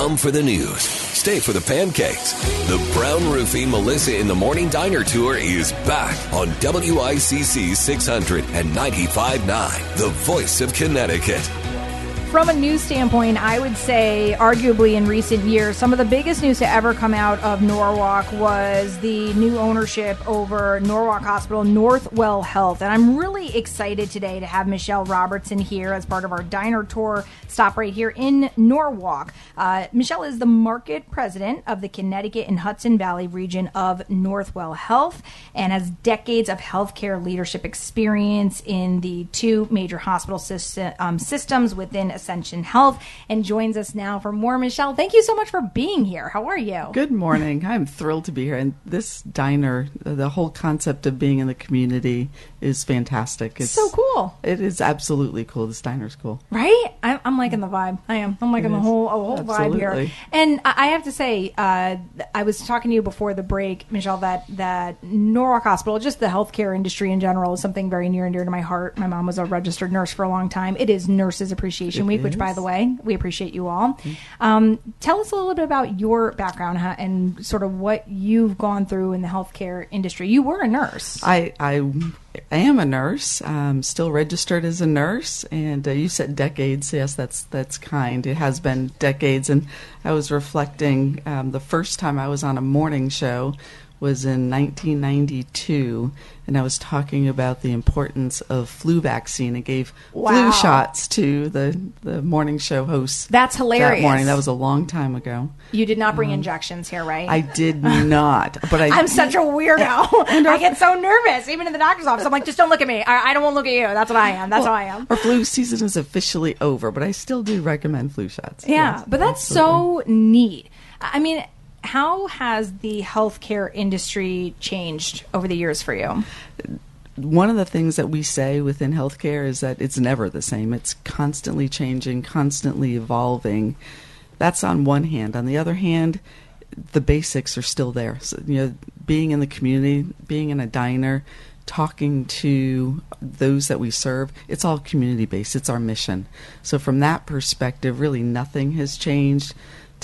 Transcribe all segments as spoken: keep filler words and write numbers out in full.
Come for the news. Stay for the pancakes. The Brown Roofing Melissa in the Morning Diner Tour is back on W I C C six hundred and ninety-five point nine, the voice of Connecticut. From a news standpoint, I would say, arguably in recent years, some of the biggest news to ever come out of Norwalk was the new ownership over Norwalk Hospital, Northwell Health. And I'm really excited today to have Michelle Robertson here as part of our diner tour stop right here in Norwalk. Uh, Michelle is the market president of the Connecticut and Hudson Valley region of Northwell Health and has decades of healthcare leadership experience in the two major hospital system, um, systems within Ascension Health, and joins us now for more. Michelle, thank you so much for being here. How are you? Good morning. I'm thrilled to be here. And this diner, the whole concept of being in the community is fantastic. It's so cool. It is absolutely cool. This diner's cool. Right? I'm, I'm liking the vibe. I am. I'm liking It the is. whole, a whole Absolutely. vibe here. And I I have to say, uh, I was talking to you before the break, Michelle, that, that Norwalk Hospital, just the healthcare industry in general, is something very near and dear to my heart. My mom was a registered nurse for a long time. It is Nurses Appreciation It Week, which, is. by the way, we appreciate you all. Um, tell us a little bit about your background huh, and sort of what you've gone through in the healthcare industry. You were a nurse. I, I am a nurse, um, still registered as a nurse, and uh, you said decades. Yes, that's that's kind. It has been decades, and I was reflecting um, the first time I was on a morning show was in nineteen ninety-two, and I was talking about the importance of flu vaccine and gave Wow. flu shots to the, the morning show hosts. That's hilarious. That morning. That was a long time ago. You did not bring injections here, right? I did not, but I. I'm such a weirdo. I get so nervous, even in the doctor's office. I'm like, just don't look at me. I, I don't want to look at you. That's what I am. That's well, how I am. Our flu season is officially over, but I still do recommend flu shots. Yeah, Yes, but that's absolutely. so neat. I mean, how has the healthcare industry changed over the years for you? One of the things that we say within healthcare is that it's never the same. It's constantly changing, constantly evolving. That's on one hand. On the other hand, the basics are still there. So, you know, being in the community, being in a diner, talking to those that we serve, it's all community-based. It's our mission. So from that perspective, really nothing has changed.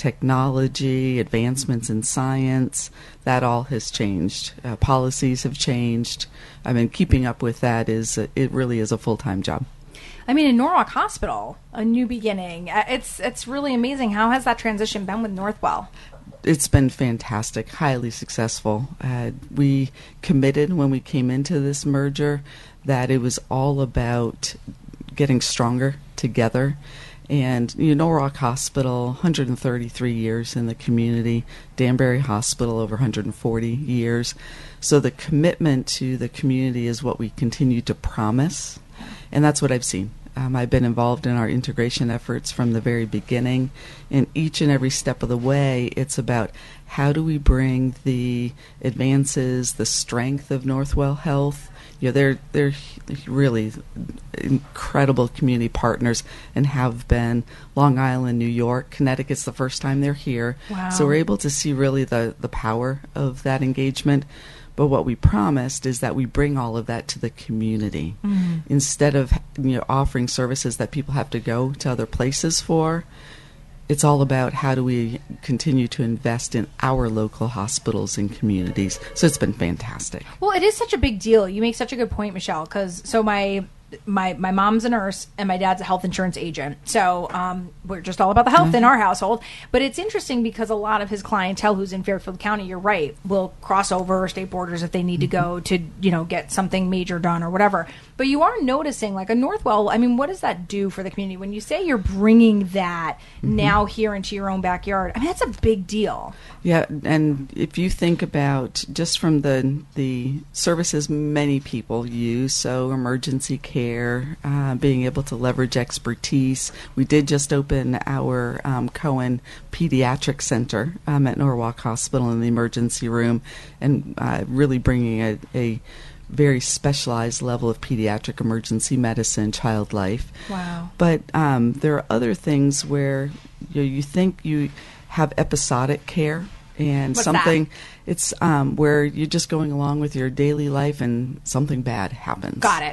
Technology, advancements in science, that all has changed. Uh, policies have changed. I mean, keeping up with that is, uh, it really is a full-time job. I mean, in Norwalk Hospital, a new beginning. Uh, It's it's really amazing. How has that transition been with Northwell? It's been fantastic, highly successful. Uh, we committed when we came into this merger that it was all about getting stronger together. And you know, Norwalk Hospital, one hundred thirty-three years in the community. Danbury Hospital, over one hundred forty years. So the commitment to the community is what we continue to promise. And that's what I've seen. Um, I've been involved in our integration efforts from the very beginning. And each and every step of the way, it's about how do we bring the advances, the strength of Northwell Health. You know, they're they're really incredible community partners and have been. Long Island, New York, Connecticut's the first time they're here. Wow. So we're able to see really the, the power of that engagement. But what we promised is that we bring all of that to the community. Mm. Instead of, you know, offering services that people have to go to other places for. It's all about how do we continue to invest in our local hospitals and communities. So it's been fantastic. Well, it is such a big deal. You make such a good point, Michelle, because so my my my mom's a nurse and my dad's a health insurance agent. So um, we're just all about the health Mm-hmm. in our household. But it's interesting because a lot of his clientele who's in Fairfield County, you're right, will cross over state borders if they need Mm-hmm. to go to, you know, get something major done or whatever. But you are noticing, like a Northwell, I mean, what does that do for the community? When you say you're bringing that Mm-hmm. now here into your own backyard, I mean, that's a big deal. Yeah, and if you think about just from the the services many people use, so emergency care, uh, being able to leverage expertise. We did just open our um, Cohen Pediatric Center um, at Norwalk Hospital in the emergency room, and uh, really bringing a, a very specialized level of pediatric emergency medicine, child life. Wow. But um, there are other things where you know, you think you have episodic care and What's something that? It's um, where you're just going along with your daily life and something bad happens. Got it.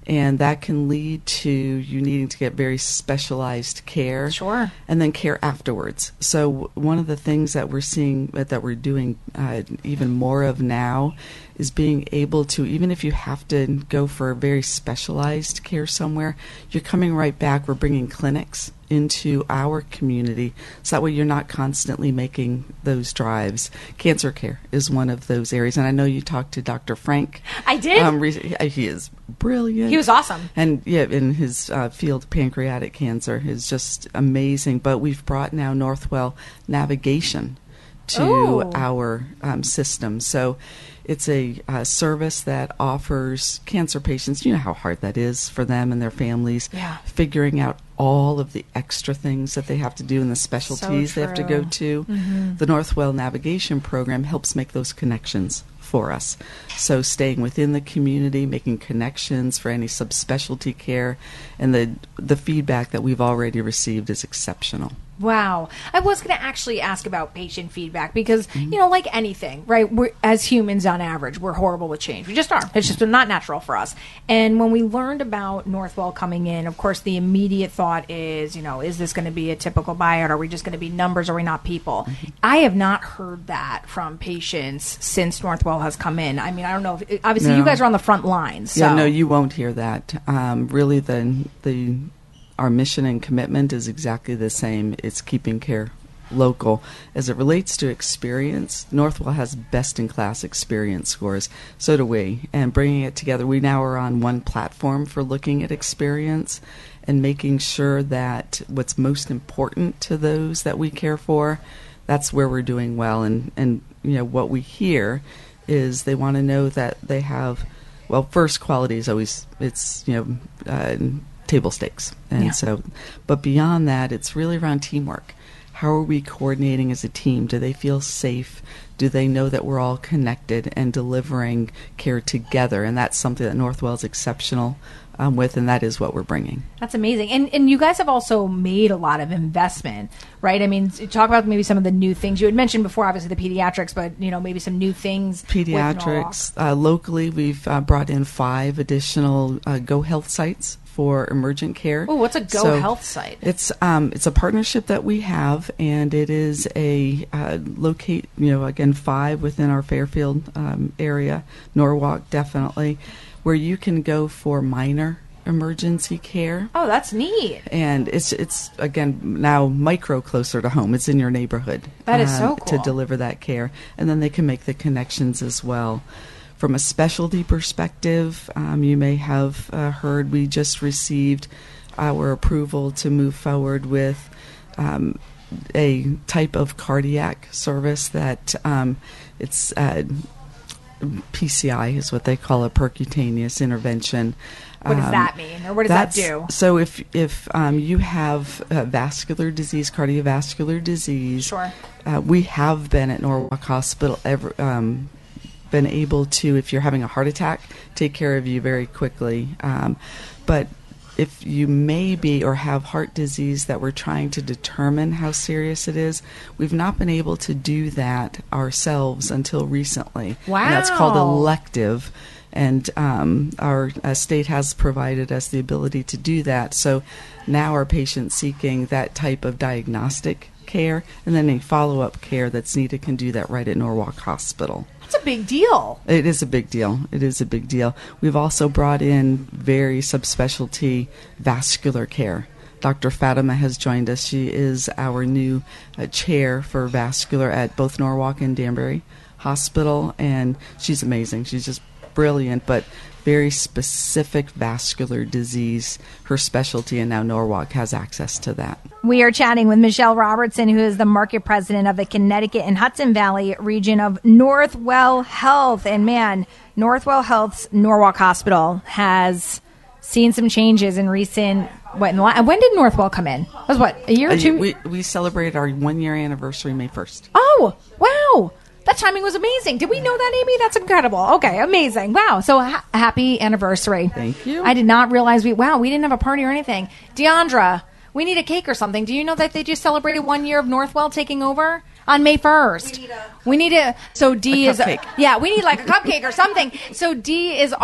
And that can lead to you needing to get very specialized care. Sure. And then care afterwards. So w- one of the things that we're seeing, uh, that we're doing uh, even more of now, is being able to, even if you have to go for very specialized care somewhere, you're coming right back. We're bringing clinics into our community, so that way you're not constantly making those drives. Cancer care is one of those areas, and I know you talked to Doctor Frank. I did. Um, re- he is brilliant. He was awesome. And yeah, in his uh, field, pancreatic cancer is just amazing. But we've brought now Northwell Navigation to Ooh. our um, system. So it's a uh, service that offers cancer patients, you know how hard that is for them and their families, Yeah. figuring out all of the extra things that they have to do and the specialties So they have to true. go to. Mm-hmm. The Northwell Navigation Program helps make those connections for us. So staying within the community, making connections for any subspecialty care, and the the feedback that we've already received is exceptional. Wow. I was going to actually ask about patient feedback because, Mm-hmm. you know, like anything, right? We're, as humans on average, we're horrible with change. We just are. It's just not natural for us. And when we learned about Northwell coming in, of course, the immediate thought is, you know, is this going to be a typical buyout? Are we just going to be numbers? Are we not people? Mm-hmm. I have not heard that from patients since Northwell has come in. I mean, I don't know. If, obviously, No. you guys are on the front lines. So. Yeah, no, you won't hear that. Um, really, the the our mission and commitment is exactly the same. It's keeping care local. As it relates to experience, Northwell has best-in-class experience scores. So do we. And bringing it together, we now are on one platform for looking at experience and making sure that what's most important to those that we care for, that's where we're doing well. And, and you know, what we hear is they want to know that they have, well, first, quality is always, it's, you know, uh, table stakes. And Yeah. so, but beyond that, it's really around teamwork. How are we coordinating as a team? Do they feel safe? Do they know that we're all connected and delivering care together? And that's something that Northwell is exceptional um, with, and that is what we're bringing. That's amazing. And and you guys have also made a lot of investment, right? I mean, talk about maybe some of the new things. You had mentioned before, obviously, the pediatrics, but, you know, maybe some new things. with Pediatrics. Uh, locally, we've uh, brought in five additional uh, Go Health sites for emergent care. Oh, what's a Go So Health site? It's um, it's a partnership that we have, and it is a uh, locate, you know, again, five within our Fairfield um, area, Norwalk definitely, where you can go for minor emergency care. Oh, that's neat. And it's it's again now micro closer to home. It's in your neighborhood. That is um, so to cool. deliver that care, and then they can make the connections as well. From a specialty perspective, um, you may have uh, heard we just received our approval to move forward with um, a type of cardiac service that um, it's uh, P C I is what they call a percutaneous intervention. What does Um, that mean? Or what does that that's- do? So if if um, you have uh, vascular disease, cardiovascular disease, Sure. uh, we have been at Norwalk Hospital ever. Um, been able to, if you're having a heart attack, take care of you very quickly. Um, but if you may be or have heart disease that we're trying to determine how serious it is, we've not been able to do that ourselves until recently. And that's called Wow. elective. And um, our uh, state has provided us the ability to do that. So now our patients seeking that type of diagnostic care and then a follow-up care that's needed can do that right at Norwalk Hospital. That's a big deal. It is a big deal. It is a big deal. We've also brought in very subspecialty vascular care. Doctor Fatima has joined us. She is our new uh, chair for vascular at both Norwalk and Danbury Hospital, and she's amazing. She's just brilliant, but very specific vascular disease, her specialty, and now Norwalk has access to that. We are chatting with Michelle Robertson, who is the market president of the Connecticut and Hudson Valley region of Northwell Health. And man, Northwell Health's Norwalk Hospital has seen some changes in recent. What, in the la- when did Northwell come in? It was what, a year or Uh, two? we, we celebrated our one-year anniversary May first. Oh, wow. That timing was amazing. Did we know that, Amy? That's incredible. Okay, amazing. Wow. So ha- happy anniversary. Thank you. I did not realize we, wow, we didn't have a party or anything. Deandra, We need a cake or something. Do you know that they just celebrated one year of Northwell taking over on May first? We need a, we need a so D a is cupcake. yeah, we need like a cupcake or something. So D is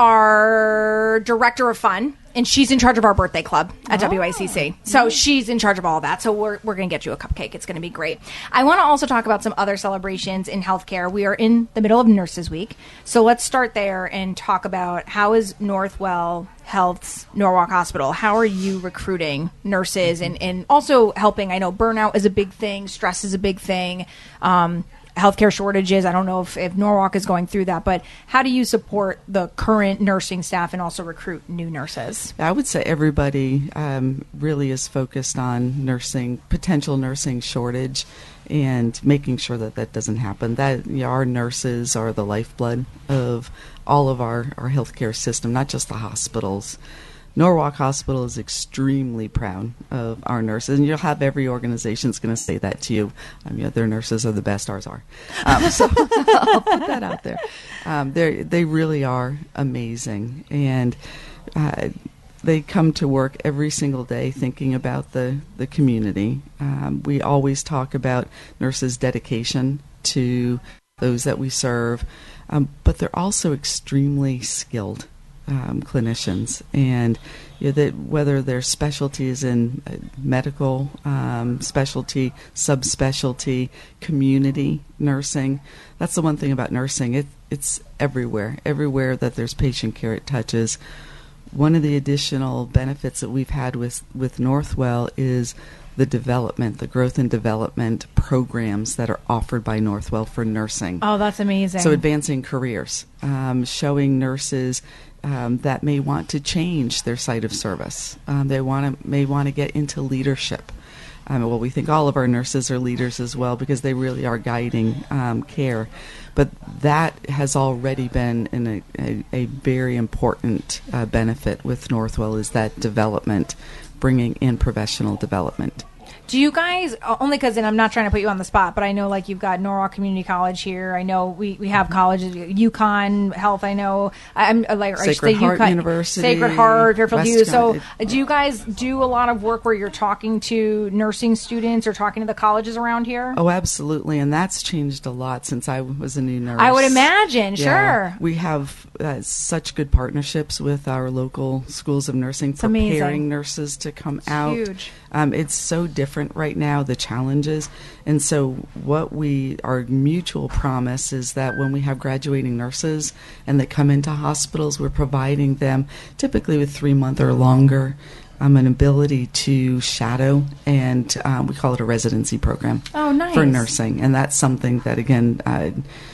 our director of fun, and she's in charge of our birthday club at oh. W I C C. So mm-hmm. she's in charge of all that. So we're we're going to get you a cupcake. It's going to be great. I want to also talk about some other celebrations in healthcare. We are in the middle of Nurses Week. So let's start there and talk about how is Northwell Health's Norwalk Hospital. How are you recruiting nurses and, and also helping? I know burnout is a big thing. Stress is a big thing. Um, healthcare shortages. I don't know if, if Norwalk is going through that, but how do you support the current nursing staff and also recruit new nurses? I would say everybody um, really is focused on nursing, potential nursing shortage, and making sure that that doesn't happen. That you know, our nurses are the lifeblood of all of our, our healthcare system, not just the hospitals. Norwalk Hospital is extremely proud of our nurses, and you'll have every organization that's going to say that to you. I mean, their nurses are the best, ours are. Um, so I'll put that out there. Um, they they really are amazing, and uh, they come to work every single day thinking about the, the community. Um, we always talk about nurses' dedication to those that we serve, um, but they're also extremely skilled um, clinicians. And you know, that whether their specialty is in uh, medical um, specialty, subspecialty, community nursing, that's the one thing about nursing. It, it's everywhere. Everywhere that there's patient care, it touches. One of the additional benefits that we've had with, with Northwell is the development, the growth and development programs that are offered by Northwell for nursing. Oh, that's amazing. So advancing careers, um, showing nurses um, that may want to change their site of service. Um, they want to may want to get into leadership. Um, well, we think all of our nurses are leaders as well because they really are guiding um, care. But that has already been in a, a, a very important uh, benefit with Northwell is that development, bringing in professional development. Do you guys, only because, and I'm not trying to put you on the spot, but I know like you've got Norwalk Community College here. I know we, we have colleges, UConn Health, I know. I'm like, Sacred Heart UConn, University. Sacred Heart, Fairfield U. So It, do you guys do a lot of work where you're talking to nursing students or talking to the colleges around here? Oh, absolutely. And that's changed a lot since I was a new nurse. I would imagine, yeah. sure. We have uh, such good partnerships with our local schools of nursing, it's preparing amazing. nurses to come It's out. Huge. Um, it's so different right now, the challenges. And so what we, our mutual promise is that when we have graduating nurses and they come into hospitals, we're providing them typically with three month or longer um, an ability to shadow, and um, we call it a residency program. Oh, nice. For nursing. And that's something that, again, uh,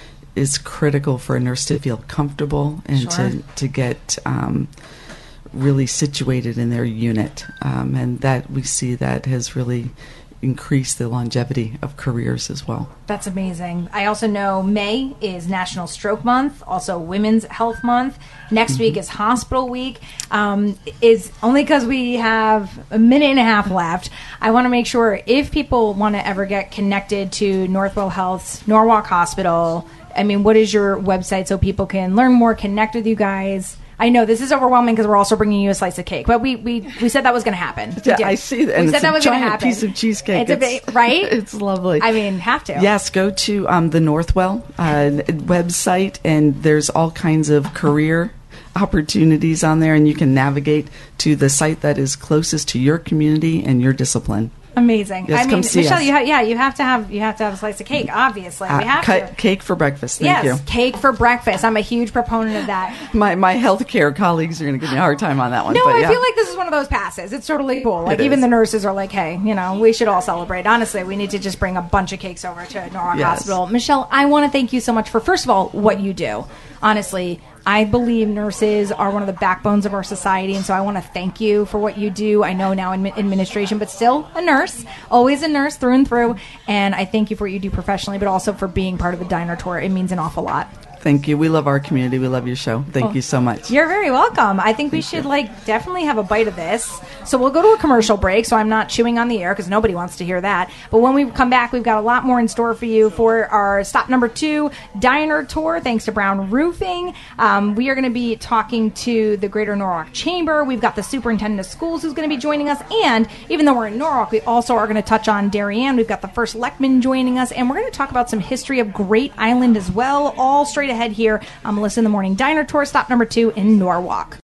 is critical for a nurse to feel comfortable and Sure. to, to get um, really situated in their unit, um, and that we see that has really increased the longevity of careers as well. That's amazing. I also know May is National Stroke Month, also Women's Health Month. Next mm-hmm. week is Hospital Week. Um, is only because we have a minute and a half left. I want to make sure if people want to ever get connected to Northwell Health's Norwalk Hospital, I mean, what is your website so people can learn more, connect with you guys? I know this is overwhelming because we're also bringing you a slice of cake, but we we, we said that was going to happen. We yeah, did. I see that. We and said it's that a was going to giant happen. Piece of cheesecake. It's, it's a, right? It's lovely. I mean, have to. Yes, go to um, the Northwell uh, website, and there's all kinds of career opportunities on there, and you can navigate to the site that is closest to your community and your discipline. Amazing. Yes, I mean, come see Michelle, us. you ha- yeah, you have to have you have to have a slice of cake. Obviously, Uh, we have cut to. Cake for breakfast. yes, Thank you. cake for breakfast. I'm a huge proponent of that. My my healthcare colleagues are going to give me a hard time on that one. No, but I yeah. feel like this is one of those passes. It's totally cool. Like It even is. the nurses are like, hey, you know, we should all celebrate. Honestly, we need to just bring a bunch of cakes over to Norwalk Yes. Hospital. Michelle, I want to thank you so much for, first of all, what you do. Honestly, I believe nurses are one of the backbones of our society, and so I want to thank you for what you do. I know now in administration, but still a nurse, always a nurse through and through, and I thank you for what you do professionally, but also for being part of the Diner Tour. It means an awful lot. Thank you. We love our community. We love your show. Thank oh, you so much. You're very welcome. I think we Thank should you. like definitely have a bite of this. So we'll go to a commercial break, so I'm not chewing on the air because nobody wants to hear that. But when we come back, we've got a lot more in store for you for our stop number two diner tour, thanks to Brown Roofing. Um, we are going to be talking to the Greater Norwalk Chamber. We've got the superintendent of schools who's going to be joining us. And even though we're in Norwalk, we also are going to touch on Darien. We've got the first Leckman joining us. And we're going to talk about some history of Great Island as well, all straight ahead here on Melissa in the Morning Diner Tour, stop number two in Norwalk.